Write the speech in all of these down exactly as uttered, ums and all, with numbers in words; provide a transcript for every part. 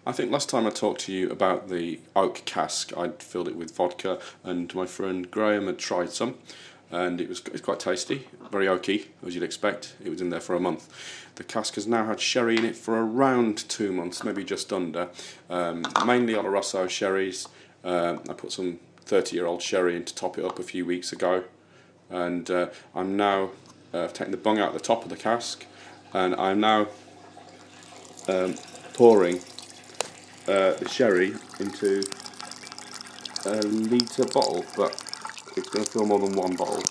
I think last time I talked to you about the oak cask, I'd filled it with vodka, and my friend Graham had tried some, and it was, it was quite tasty, very oaky, as you'd expect. It was in there for a month. The cask has now had sherry in it for around two months, maybe just under, um, mainly Oloroso sherries. Uh, I put some thirty-year-old sherry in to top it up a few weeks ago, and uh, I'm now uh, taking the bung out the top of the cask, and I'm now um, pouring Uh, the sherry into a litre bottle, but it's going to fill more than one bottle.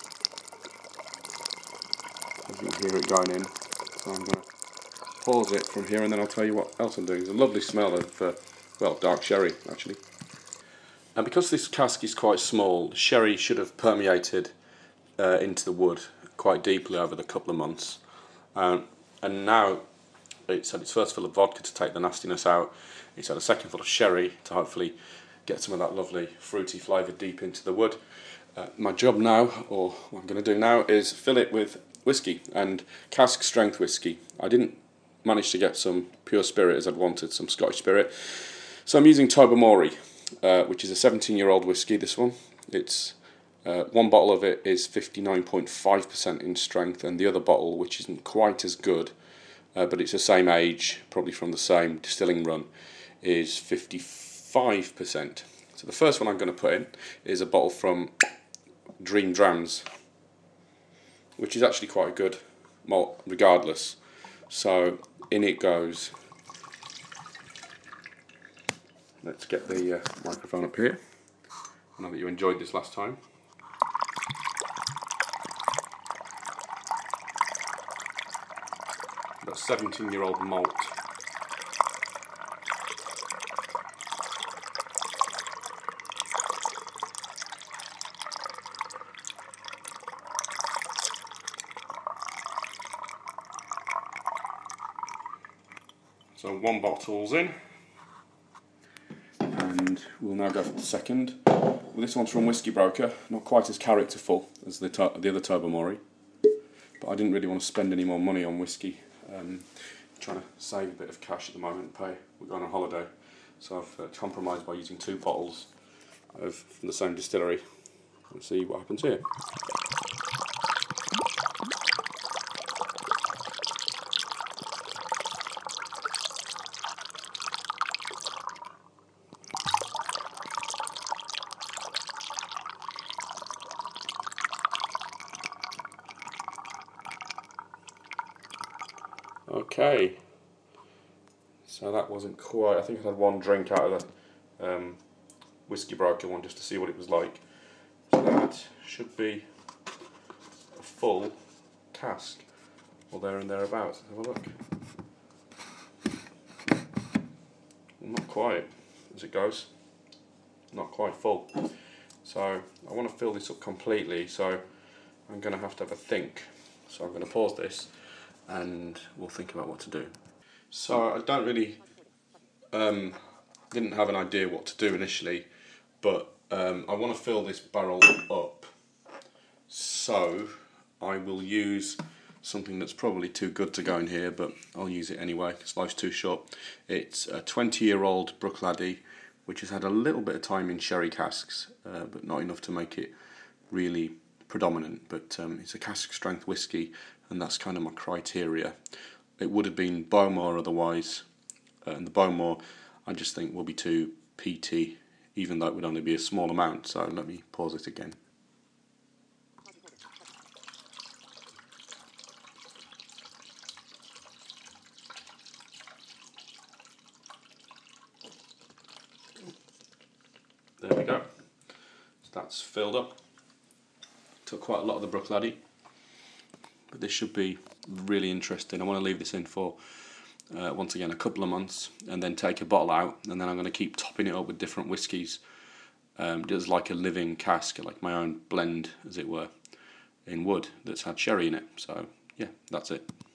As you can hear it going in. So I'm going to pause it from here and then I'll tell you what else I'm doing. There's a lovely smell of, uh, well, dark sherry actually. And because this cask is quite small, the sherry should have permeated uh, into the wood quite deeply over the couple of months. Um, and now it's had its first fill of vodka to take the nastiness out. It's had a second full of sherry to hopefully get some of that lovely fruity flavour deep into the wood. Uh, my job now, or what I'm going to do now, is fill it with whiskey, and cask strength whiskey. I didn't manage to get some pure spirit as I'd wanted, some Scottish spirit. So I'm using Tobermory, uh, which is a seventeen year old whiskey, this one. It's uh, one bottle of it is fifty-nine point five percent in strength, and the other bottle, which isn't quite as good, uh, but it's the same age, probably from the same distilling run, is fifty-five percent. So the first one I'm going to put in is a bottle from Dream Drams, which is actually quite a good malt regardless. So in it goes. Let's get the uh, microphone up here. I know that you enjoyed this last time. Got seventeen year old malt. So one bottle's in, and we'll now go for the second. Well, this one's from Whiskey Broker, not quite as characterful as the, the other Tobermory, but I didn't really want to spend any more money on whiskey. Um, trying to save a bit of cash at the moment and pay. We're going on holiday, so I've uh, compromised by using two bottles of from the same distillery. Let's see what happens here. Okay, so that wasn't quite, I think I had one drink out of the um, Whiskey Broker one just to see what it was like. So that should be a full cask, or there and thereabouts. Let's have a look. Well, not quite, as it goes. Not quite full. So I want to fill this up completely, so I'm going to have to have a think. So I'm going to pause this and we'll think about what to do. So I don't really, um, didn't have an idea what to do initially, but um, I want to fill this barrel up. So I will use something that's probably too good to go in here, but I'll use it anyway because life's too short. It's a twenty year old Bruichladdich, which has had a little bit of time in sherry casks, uh, but not enough to make it really predominant. But um, it's a cask strength whiskey, and that's kind of my criteria. It would have been Bowmore otherwise, uh, and the Bowmore I just think will be too peaty, even though it would only be a small amount. So let me pause it again. There we go. So that's filled up. Took quite a lot of the Bruichladdich, but this should be really interesting. I want to leave this in for uh, once again a couple of months, and then take a bottle out, and then I'm going to keep topping it up with different whiskies, um, just like a living cask, like my own blend, as it were, in wood that's had sherry in it. So yeah, that's it.